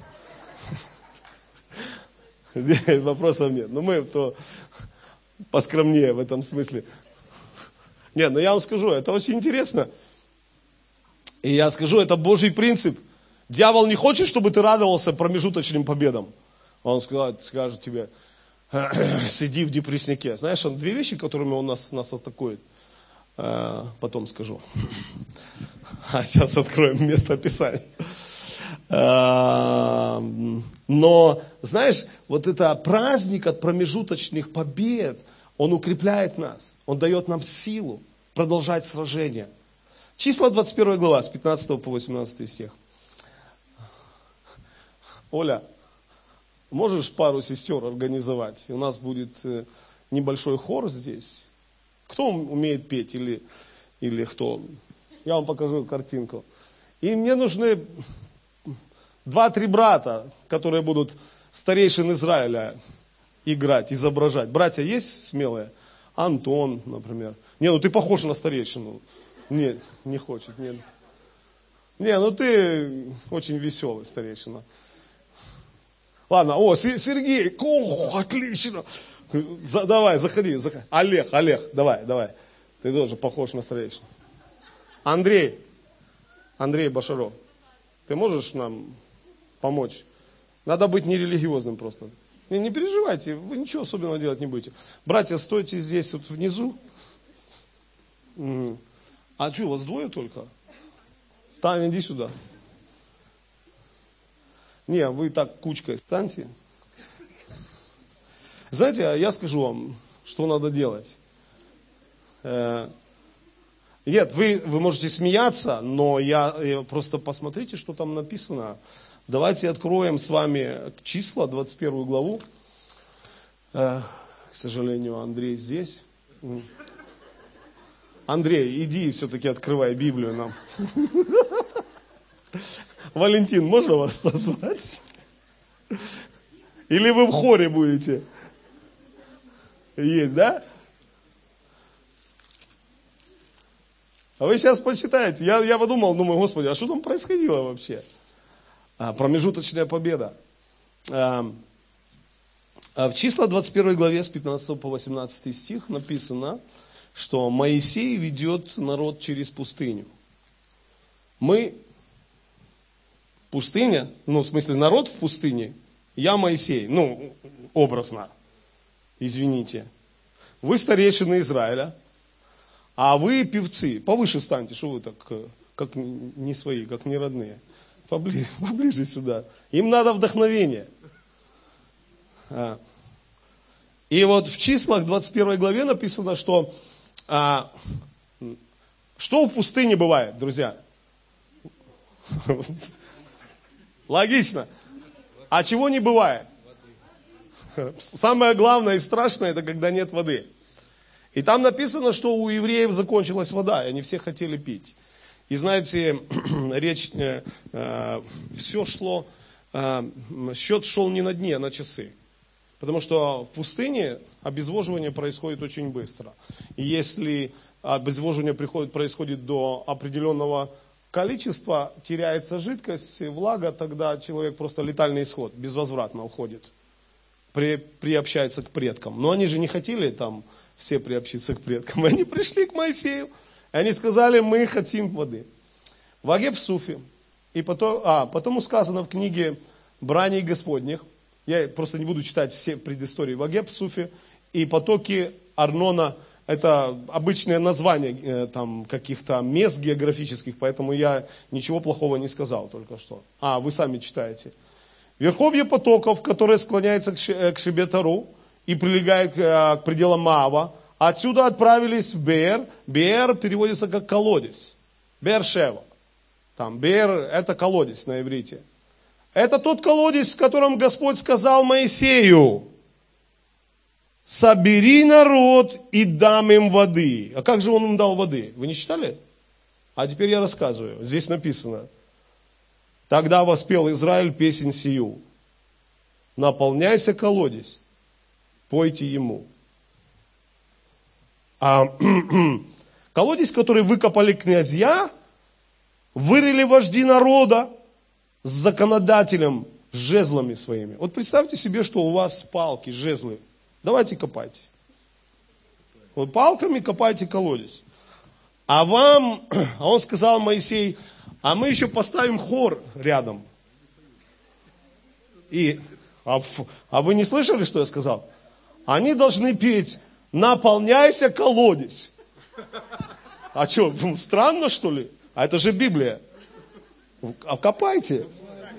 Здесь вопросов нет. Но мы поскромнее в этом смысле. Нет, но я вам скажу, это очень интересно. И я скажу, это Божий принцип. Дьявол не хочет, чтобы ты радовался промежуточным победам. Он скажет тебе, сиди в депрессняке. Знаешь, две вещи, которыми он нас атакует. Потом скажу. А сейчас откроем место Писания. Но, знаешь, вот это праздник от промежуточных побед, он укрепляет нас. Он дает нам силу продолжать сражение. Числа 21 глава, с 15 по 18 стих. Оля, можешь пару сестер организовать? У нас будет небольшой хор здесь. Кто умеет петь или кто? Я вам покажу картинку. И мне нужны 2-3 брата, которые будут старейшин Израиля играть, изображать. Братья есть смелые? Антон, например. Не, ну ты похож на старейшину. Нет, не хочет. Нет. Не, ну ты очень веселый старейшина. Ладно, Сергей, отлично. Давай, заходи. Олег, давай. Ты тоже похож на старейшину. Андрей Башаров, ты можешь нам помочь? Надо быть нерелигиозным просто. Не переживайте, вы ничего особенного делать не будете. Братья, стойте здесь вот внизу. А что, у вас двое только? Таня, иди сюда. Не, вы так кучкой станьте. Знаете, я скажу вам, что надо делать. Нет, вы можете смеяться, но я просто посмотрите, что там написано. Давайте откроем с вами числа, 21 главу. К сожалению, Андрей здесь. Андрей, иди все-таки открывай Библию нам. Валентин, можно вас позвать? Или вы в хоре будете? Есть, да? А вы сейчас почитаете. Я подумал, Господи, а что там происходило вообще? Промежуточная победа. В числа 21 главе с 15 по 18 стих написано, что Моисей ведет народ через пустыню. Пустыня, в смысле народ в пустыне, я Моисей, образно, извините. Вы старейшины Израиля, а вы певцы, повыше станьте, что вы так, как не свои, как не родные. Поближе сюда. Им надо вдохновение. И вот в числах 21 главе написано, что в пустыне бывает, друзья? Логично. А чего не бывает? Самое главное и страшное, это когда нет воды. И там написано, что у евреев закончилась вода, и они все хотели пить. И знаете, счет шел не на дни, а на часы. Потому что в пустыне обезвоживание происходит очень быстро. И если обезвоживание происходит до определенного количества, теряется жидкость, влага, тогда человек просто летальный исход, безвозвратно уходит, приобщается к предкам. Но они же не хотели там все приобщиться к предкам. Они пришли к Моисею, и они сказали, мы хотим воды. В Агеп-Суфе, и потом сказано в книге «Браней Господних», я просто не буду читать все предыстории, в Агеп-Суфе и потоки Арнона, это обычное название там каких-то мест географических, поэтому я ничего плохого не сказал только что. Вы сами читаете. Верховье потоков, которые склоняются к Шебетару и прилегают к пределам Маава, отсюда отправились в Беэр. Беэр переводится как колодец. Беэр-Шева. Там Беэр это колодец на иврите. Это тот колодец, в котором Господь сказал Моисею: собери народ и дам им воды. А как же он им дал воды? Вы не читали? А теперь я рассказываю. Здесь написано: тогда воспел Израиль песнь сию: наполняйся колодец, пойте ему. Колодец, который выкопали князья, вырыли вожди народа с законодателем, с жезлами своими. Вот представьте себе, что у вас палки, жезлы. Давайте копайте. Вот палками копайте колодец. А он сказал Моисей, а мы еще поставим хор рядом. А вы не слышали, что я сказал? Они должны петь «Наполняйся, колодец». А что, странно, что ли? А это же Библия. Копайте.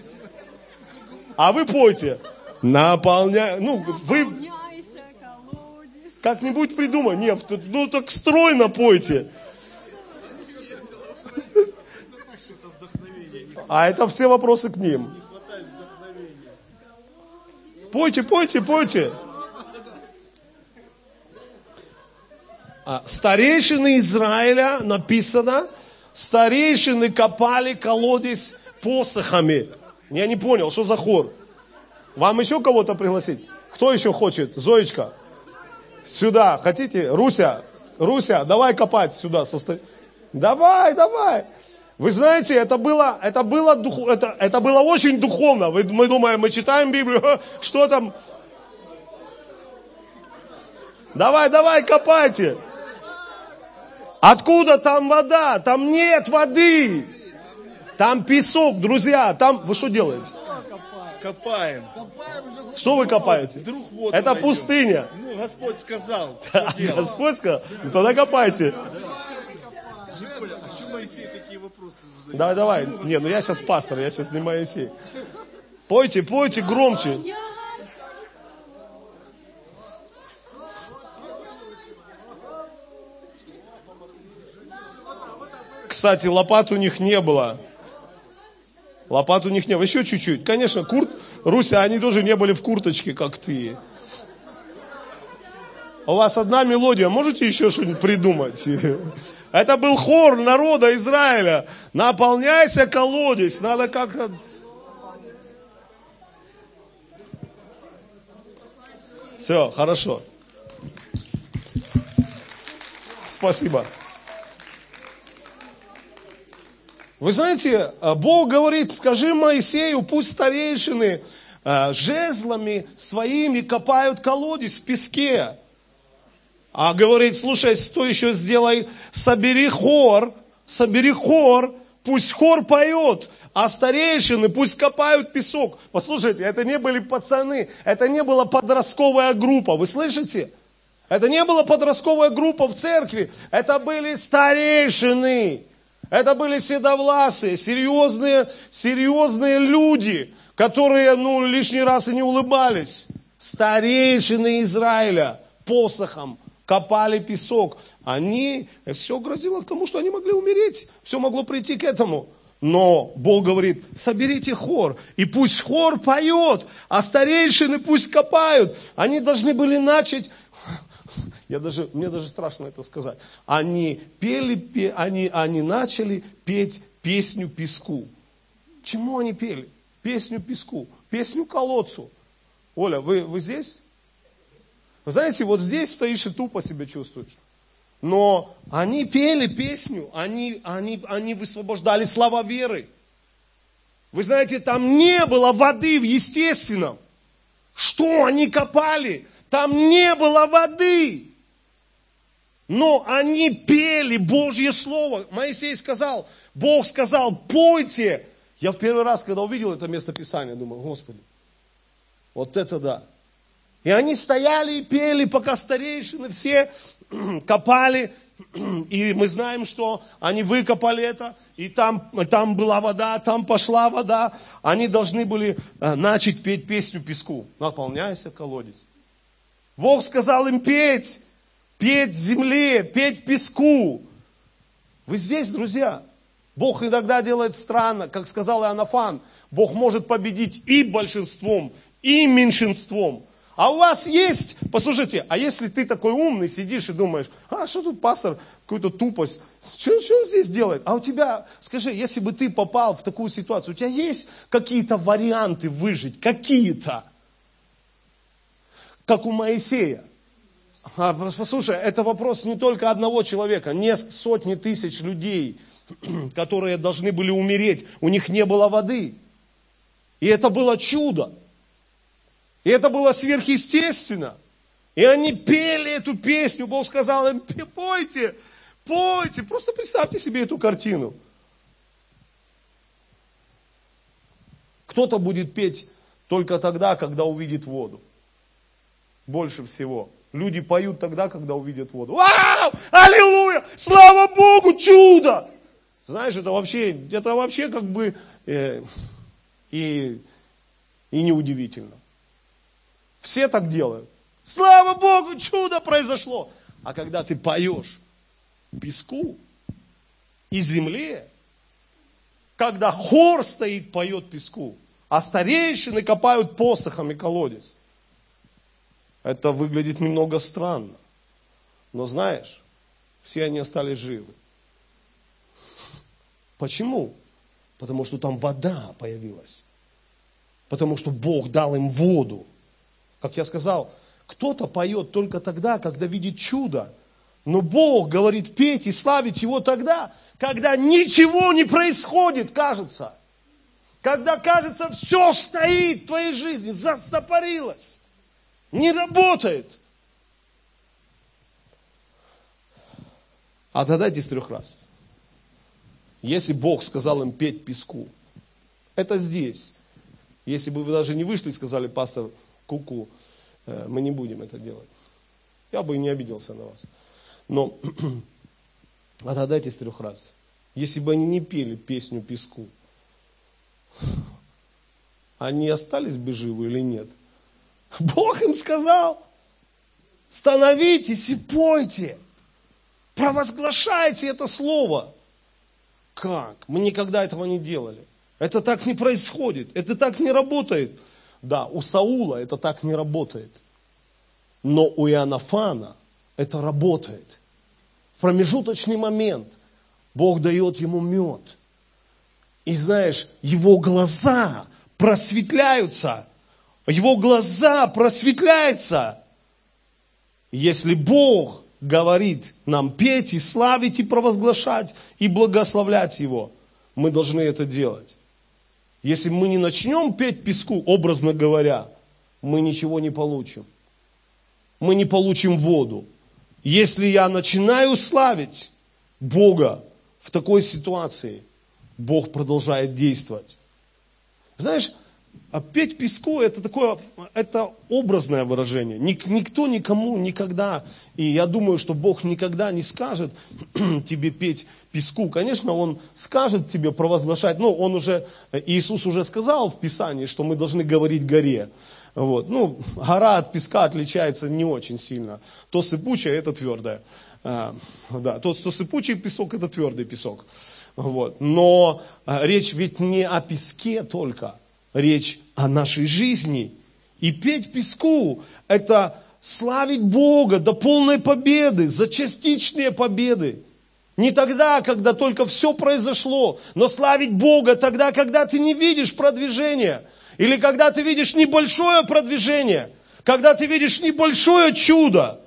А вы пойте. Наполняй. Ну, вы как-нибудь придумай. Нет, ну так стройно пойте. А это все вопросы к ним. Пойте, пойте, пойте. Старейшины Израиля, написано, старейшины копали колодец посохами. Я не понял, что за хор? Вам еще кого-то пригласить? Кто еще хочет? Зоечка. Сюда. Хотите? Руся, давай копать сюда. Давай. Вы знаете, это было очень духовно. Мы думаем, мы читаем Библию, что там? Давай, копайте. Откуда там вода? Там нет воды. Там песок, друзья. Там вы что делаете? Копаем. Что вы копаете? Вдруг воду это найдем. Пустыня. Ну, Господь сказал. Господь сказал? Ну, тогда копайте. Не понял, а что Моисей такие вопросы задает? Давай. Не, ну я сейчас пастор, я сейчас не Моисей. Пойте громче. Кстати, лопат у них не было. Еще чуть-чуть. Конечно, Руся, они тоже не были в курточке, как ты. У вас одна мелодия, можете еще что-нибудь придумать? Это был хор народа Израиля. Наполняйся, колодец. Надо как-то... Все, хорошо. Спасибо. Вы знаете, Бог говорит, скажи Моисею, пусть старейшины жезлами своими копают колодец в песке. А говорит, слушай, что еще сделай? Собери хор, пусть хор поет, а старейшины пусть копают песок. Послушайте, это не были пацаны, это не была подростковая группа, вы слышите? Это не была подростковая группа в церкви, это были старейшины. Это были седовласые, серьезные люди, которые, лишний раз и не улыбались. Старейшины Израиля посохом копали песок. Все грозило к тому, что они могли умереть. Все могло прийти к этому. Но Бог говорит, соберите хор, и пусть хор поет, а старейшины пусть копают. Они должны были начать... Мне даже страшно это сказать. Они начали петь песню песку. Чему они пели? Песню песку, песню колодцу. Оля, вы здесь? Вы знаете, вот здесь стоишь и тупо себя чувствуешь. Но они пели песню, они высвобождали слова веры. Вы знаете, там не было воды в естественном. Что они копали? Там не было воды. Но они пели Божье Слово. Моисей сказал, Бог сказал, пойте. Я в первый раз, когда увидел это местописание, думаю, Господи, вот это да. И они стояли и пели, пока старейшины все копали. И мы знаем, что они выкопали это. И там была вода, там пошла вода. Они должны были начать петь песню песку. Наполняйся, колодец. Бог сказал им петь земле, петь песку. Вы здесь, друзья? Бог иногда делает странно, как сказал Иоаннафан. Бог может победить и большинством, и меньшинством. А у вас есть, послушайте, а если ты такой умный, сидишь и думаешь, что тут пастор, какую-то тупость, что он здесь делает? А у тебя, скажи, если бы ты попал в такую ситуацию, у тебя есть какие-то варианты выжить, какие-то? Как у Моисея. Послушай, это вопрос не только одного человека, сотни тысяч людей, которые должны были умереть, у них не было воды. И это было чудо. И это было сверхъестественно. И они пели эту песню, Бог сказал им, пойте, Пойте, просто представьте себе эту картину. Кто-то будет петь только тогда, когда увидит воду. Больше всего. Люди поют тогда, когда увидят воду. Вау! Аллилуйя! Слава Богу! Чудо! Знаешь, это вообще как бы и неудивительно. Все так делают. Слава Богу! Чудо произошло! А когда ты поешь песку и земле, когда хор стоит, поет песку, а старейшины копают посохами колодец, это выглядит немного странно. Но знаешь, все они остались живы. Почему? Потому что там вода появилась. Потому что Бог дал им воду. Как я сказал, кто-то поет только тогда, когда видит чудо. Но Бог говорит петь и славить Его тогда, когда ничего не происходит, кажется. Когда, кажется, все стоит в твоей жизни, застопорилось. Не работает. Отгадайте с 3 раз. Если Бог сказал им петь песку, это здесь. Если бы вы даже не вышли и сказали: пастор, ку-ку, мы не будем это делать. Я бы и не обиделся на вас. Но отгадайте с 3 раз. Если бы они не пели песню песку, они остались бы живы или нет? Бог им сказал: становитесь и пойте, провозглашайте это слово. Как? Мы никогда этого не делали. Это так не происходит, это так не работает. Да, у Саула это так не работает. Но у Иоаннафана это работает. В промежуточный момент Бог дает ему мед. И знаешь, его глаза просветляются. Его глаза просветляются. Если Бог говорит нам петь и славить, и провозглашать, и благословлять Его, мы должны это делать. Если мы не начнем петь песку, образно говоря, мы ничего не получим. Мы не получим воду. Если я начинаю славить Бога в такой ситуации, Бог продолжает действовать. Знаешь, петь песку это образное выражение. Никто никому никогда, и я думаю, что Бог никогда не скажет тебе петь песку. Конечно, Он скажет тебе провозглашать, но Иисус уже сказал в Писании, что мы должны говорить горе. Вот. Гора от песка отличается не очень сильно. То сыпучее, это твердое. То сыпучий песок, это твердый песок. Вот. Но речь ведь не о песке только. Речь о нашей жизни. И петь песку – это славить Бога до полной победы, за частичные победы. Не тогда, когда только все произошло, но славить Бога тогда, когда ты не видишь продвижения. Или когда ты видишь небольшое продвижение, когда ты видишь небольшое чудо.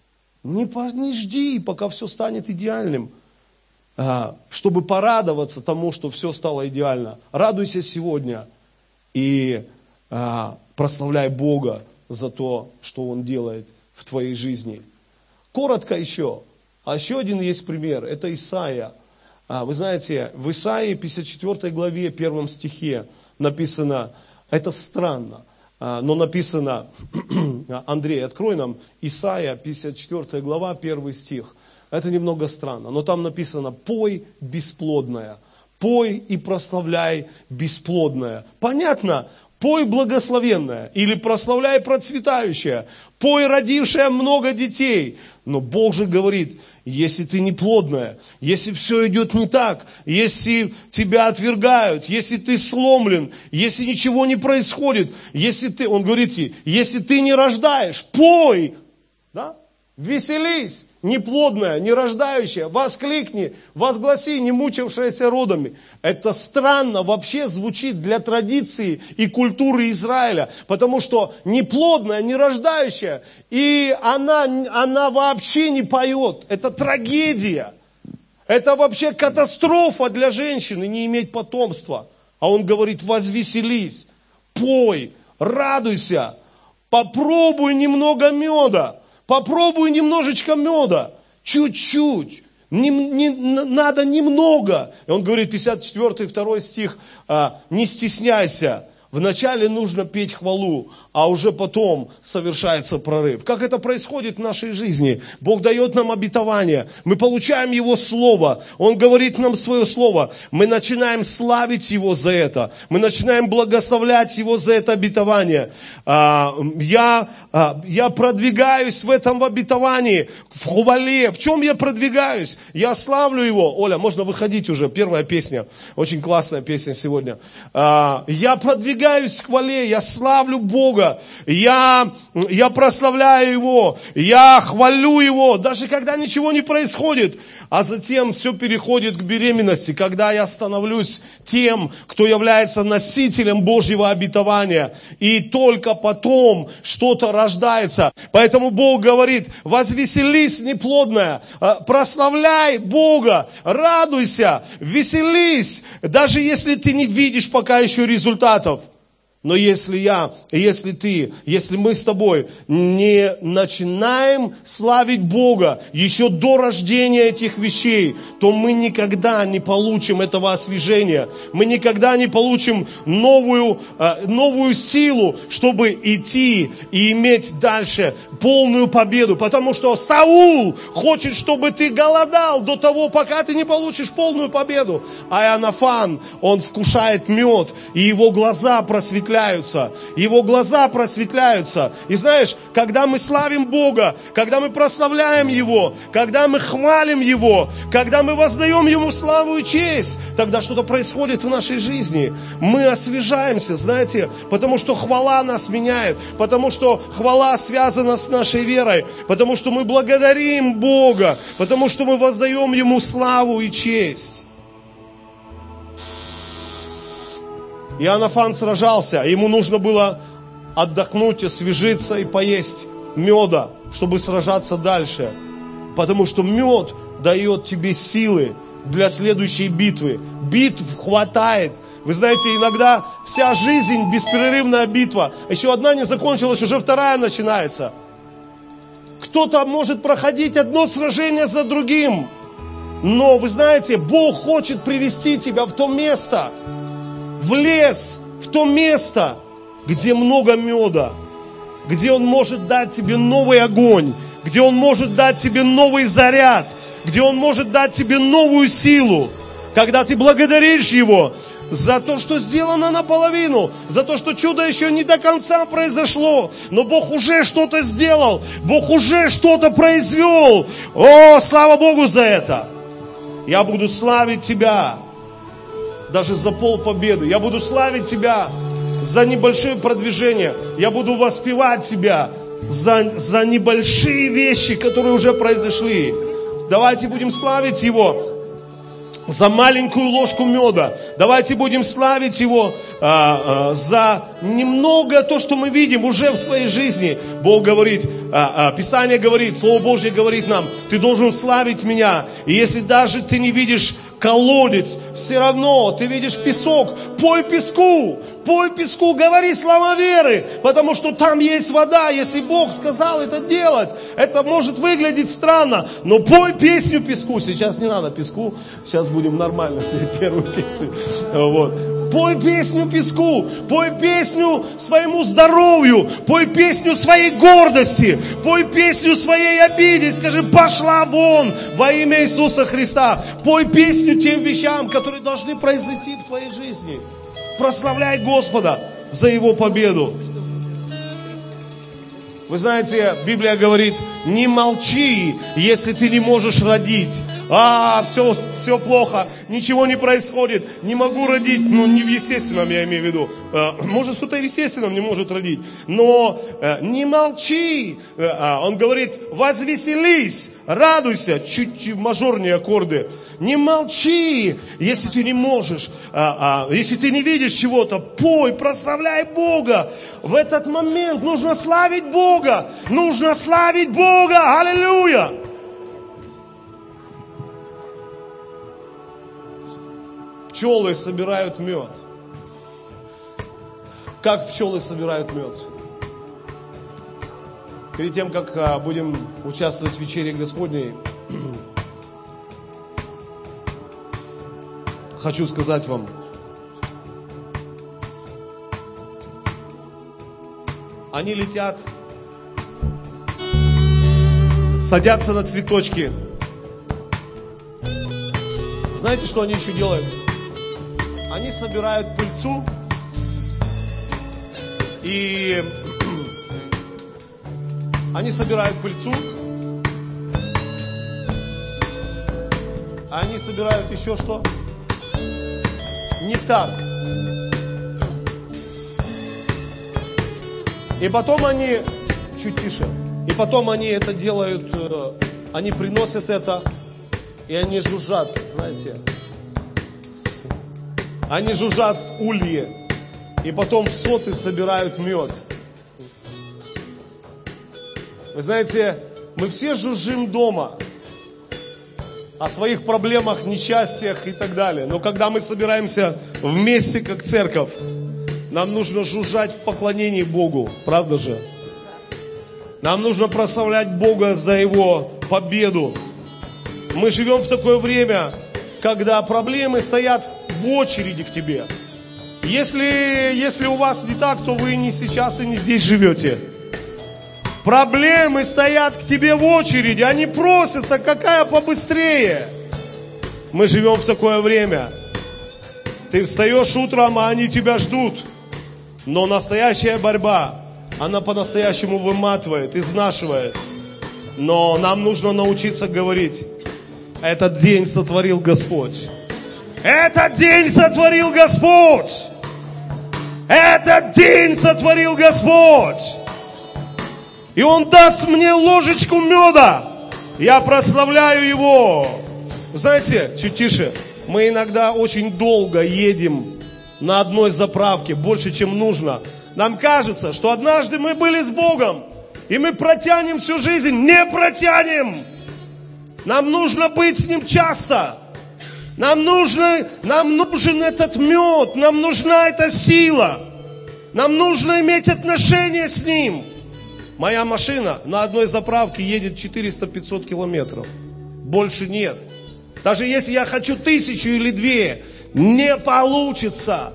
Не жди, пока все станет идеальным, чтобы порадоваться тому, что все стало идеально. Радуйся сегодня и прославляй Бога за то, что Он делает в твоей жизни. Коротко еще. Еще один есть пример. Это Исаия. Вы знаете, в Исаии 54 главе 1 стихе написано, это странно, но написано, Андрей, открой нам Исаия 54 глава 1 стих. Это немного странно, но там написано: пой бесплодная, пой и прославляй бесплодная. Понятно? Пой благословенная или прославляй процветающая, пой родившая много детей. Но Бог же говорит: если ты неплодная, если все идет не так, если тебя отвергают, если ты сломлен, если ничего не происходит, Он говорит ей, если ты не рождаешь, пой, да? Веселись, неплодная, нерождающая, воскликни, возгласи, не мучившаяся родами. Это странно вообще звучит для традиции и культуры Израиля, потому что неплодная, нерождающая, и она вообще не поет. Это трагедия. Это вообще катастрофа для женщины не иметь потомства. А он говорит: возвеселись, пой, радуйся, попробуй немного меда. Попробуй немножечко меда, чуть-чуть, надо немного. И он говорит, 54 2 стих, не стесняйся. Вначале нужно петь хвалу, а уже потом совершается прорыв. Как это происходит в нашей жизни? Бог дает нам обетование, мы получаем Его Слово, Он говорит нам свое Слово, мы начинаем славить Его за это, мы начинаем благословлять Его за это обетование. Я продвигаюсь в этом обетовании, в хвале. В чем я продвигаюсь? Я славлю Его. Оля, можно выходить уже, первая песня, очень классная песня сегодня. Я продвигаюсь в хвале, я славлю Бога, я прославляю Его, я хвалю Его, даже когда ничего не происходит, а затем все переходит к беременности, когда я становлюсь тем, кто является носителем Божьего обетования, и только потом что-то рождается. Поэтому Бог говорит, возвеселись, неплодная, прославляй Бога, радуйся, веселись, даже если ты не видишь пока еще результатов. Но если мы с тобой не начинаем славить Бога еще до рождения этих вещей, то мы никогда не получим этого освежения. Мы никогда не получим новую силу, чтобы идти и иметь дальше полную победу. Потому что Саул хочет, чтобы ты голодал до того, пока ты не получишь полную победу. А Иоаннафан, он вкушает мед, и его глаза просветляются. Его глаза просветляются. И знаешь, когда мы славим Бога, когда мы прославляем Его, когда мы хвалим Его, когда мы воздаем Ему славу и честь, тогда что-то происходит в нашей жизни. Мы освежаемся, знаете, потому что хвала нас меняет, потому что хвала связана с нашей верой, потому что мы благодарим Бога, потому что мы воздаем Ему славу и честь. Иоаннафан сражался, ему нужно было отдохнуть, освежиться и поесть меда, чтобы сражаться дальше. Потому что мед дает тебе силы для следующей битвы. Битв хватает. Вы знаете, иногда вся жизнь беспрерывная битва. Еще одна не закончилась, уже вторая начинается. Кто-то может проходить одно сражение за другим. Но вы знаете, Бог хочет привести тебя в то место, в лес, в то место, где много меда, где Он может дать тебе новый огонь, где Он может дать тебе новый заряд, где Он может дать тебе новую силу, когда ты благодаришь Его за то, что сделано наполовину, за то, что чудо еще не до конца произошло, но Бог уже что-то сделал, Бог уже что-то произвел. О, слава Богу за это! Я буду славить Тебя даже за полпобеды. Я буду славить Тебя за небольшое продвижение. Я буду воспевать Тебя за небольшие вещи, которые уже произошли. Давайте будем славить Его за маленькую ложку меда. Давайте будем славить Его за немного то, что мы видим уже в своей жизни. Бог говорит, Писание говорит, Слово Божье говорит нам, ты должен славить Меня. И если даже ты не видишь колодец, все равно ты видишь песок, пой песку, говори слова веры, потому что там есть вода. Если Бог сказал это делать, это может выглядеть странно, но пой песню песку. Сейчас не надо песку, сейчас будем нормально петь первую песню. Вот. Пой песню песку, пой песню своему здоровью, пой песню своей гордости, пой песню своей обиде. Скажи, пошла вон во имя Иисуса Христа. Пой песню тем вещам, которые должны произойти в твоей жизни. Прославляй Господа за Его победу. Вы знаете, Библия говорит, не молчи, если ты не можешь родить. Все плохо, ничего не происходит, не могу родить. Ну, не в естественном, я имею в виду. Может, кто-то и в естественном не может родить. Но не молчи. Он говорит, возвеселись, радуйся. Чуть мажорные аккорды. Не молчи, если ты не можешь, если ты не видишь чего-то. Пой, прославляй Бога. В этот момент нужно славить Бога. Нужно славить Бога. Аллилуйя. Пчелы собирают мед. Как пчелы собирают мед? Перед тем, как будем участвовать в вечере Господней, хочу сказать вам. Они летят, садятся на цветочки. Знаете, что они еще делают? Они собирают пыльцу и они собирают еще что? Нектар. И потом они, чуть тише, и потом они это делают, они приносят это, и они жужжат, знаете. Они жужжат в улье, и потом в соты собирают мед. Вы знаете, мы все жужжим дома о своих проблемах, несчастьях и так далее. Но когда мы собираемся вместе, как церковь, нам нужно жужжать в поклонении Богу, правда же? Нам нужно прославлять Бога за Его победу. Мы живем в такое время, когда проблемы стоят в очереди к тебе. Если у вас не так, то вы не сейчас и не здесь живете. Проблемы стоят к тебе в очереди, они просятся, какая побыстрее. Мы живем в такое время. Ты встаешь утром, а они тебя ждут. Но настоящая борьба, она по-настоящему выматывает, изнашивает. Но нам нужно научиться говорить: этот день сотворил Господь. Этот день сотворил Господь. Этот день сотворил Господь. И Он даст мне ложечку меда. Я прославляю Его. Знаете, чуть тише. Мы иногда очень долго едем на одной заправке, больше, чем нужно. Нам кажется, что однажды мы были с Богом, и мы протянем всю жизнь. Не протянем. Нам нужно быть с Ним часто. Нам нужен этот мед, нам нужна эта сила. Нам нужно иметь отношения с Ним. Моя машина на одной заправке едет 400-500 километров. Больше нет. Даже если я хочу 1000 или 2, не получится.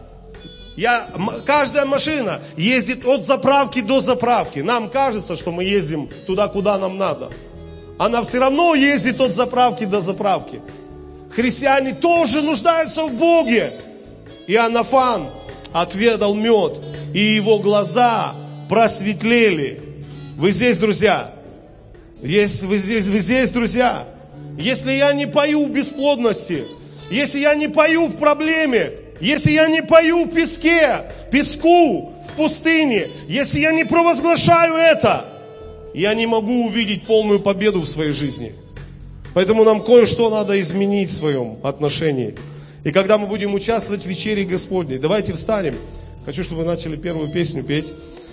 Каждая машина ездит от заправки до заправки. Нам кажется, что мы ездим туда, куда нам надо. Она все равно ездит от заправки до заправки. Христиане тоже нуждаются в Боге. Иоаннафан отведал мед, и его глаза просветлели. Вы здесь, друзья? Вы здесь, друзья? Если я не пою в бесплодности, если я не пою в проблеме, если я не пою в песку, в пустыне, если я не провозглашаю это, я не могу увидеть полную победу в своей жизни. Поэтому нам кое-что надо изменить в своем отношении. И когда мы будем участвовать в вечере Господней, давайте встанем. Хочу, чтобы вы начали первую песню петь.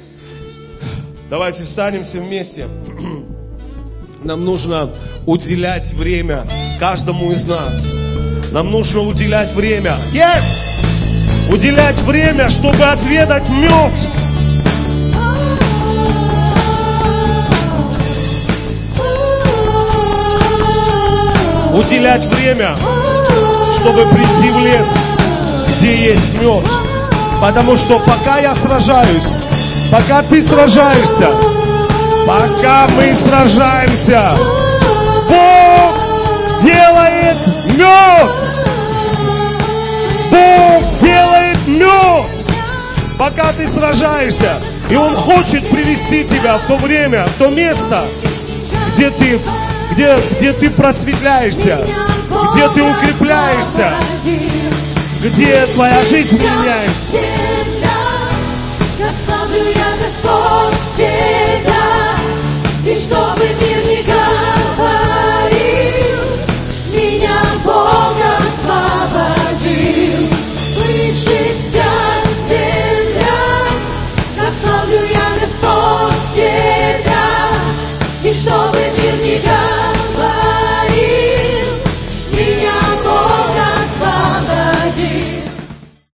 Давайте встанем все вместе. Нам нужно уделять время каждому из нас. Нам нужно уделять время. Yes! Уделять время, чтобы отведать мед. Уделять время, чтобы прийти в лес, где есть мед. Потому что пока я сражаюсь, пока ты сражаешься, пока мы сражаемся, Бог делает мед. Бог делает мед. Пока ты сражаешься. И Он хочет привести тебя в то время, в то место, где ты просветляешься, где ты укрепляешься, где твоя жизнь меняется. Как славлю я Господь.